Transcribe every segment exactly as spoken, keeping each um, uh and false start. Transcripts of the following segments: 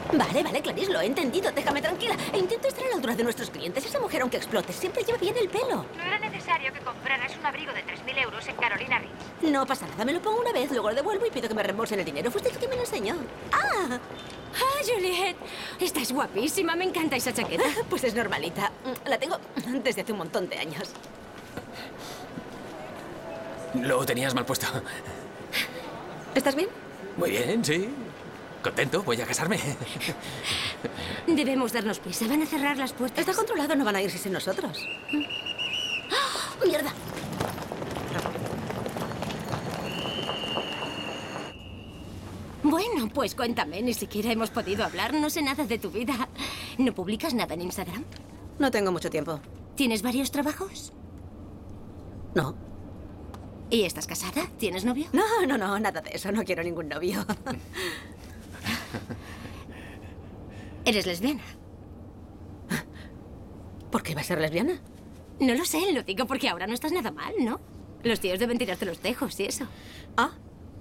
Vale, vale, Clarice, lo he entendido. Déjame tranquila. E intento estar a la altura de nuestros clientes. Esa mujer, aunque explote, siempre lleva bien el pelo. No era necesario que compraras un abrigo de tres mil euros en Carolina Reeds. No pasa nada, me lo pongo una vez, luego lo devuelvo y pido que me reembolsen el dinero. Fuiste tú quien me lo enseñó. ¡Ah! ¡Ah, Juliet! Estás guapísima, me encanta esa chaqueta. Pues es normalita. La tengo desde hace un montón de años. Lo tenías mal puesto. ¿Estás bien? Muy bien, sí. Contento, voy a casarme. Debemos darnos prisa, van a cerrar las puertas. Está controlado, no van a irse sin nosotros. ¡Oh, ¡mierda! Bueno, pues cuéntame, ni siquiera hemos podido hablar, no sé nada de tu vida. ¿No publicas nada en Instagram? No tengo mucho tiempo. ¿Tienes varios trabajos? No. ¿Y estás casada? ¿Tienes novio? No, no, no, nada de eso. No quiero ningún novio. ¿Eres lesbiana? ¿Por qué iba a ser lesbiana? No lo sé, lo digo porque ahora no estás nada mal, ¿no? Los tíos deben tirarte los tejos y eso. Ah.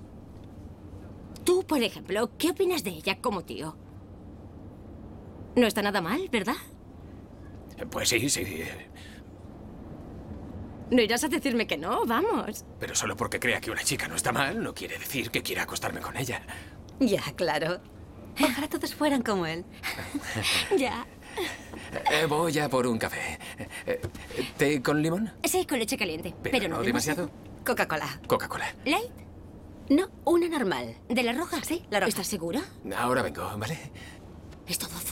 Tú, por ejemplo, ¿qué opinas de ella como tío? No está nada mal, ¿verdad? Pues sí, sí. No irás a decirme que no, vamos. Pero solo porque crea que una chica no está mal, no quiere decir que quiera acostarme con ella. Ya, claro. Ojalá todos fueran como él. Ya. Eh, voy a por un café. Eh, ¿Té con limón? Sí, con leche caliente. Pero, Pero, no no demasiado. Coca-Cola. Coca-Cola. ¿Light? No, una normal. ¿De la roja? Sí, la roja. ¿Estás segura? Ahora vengo, ¿vale? Es todo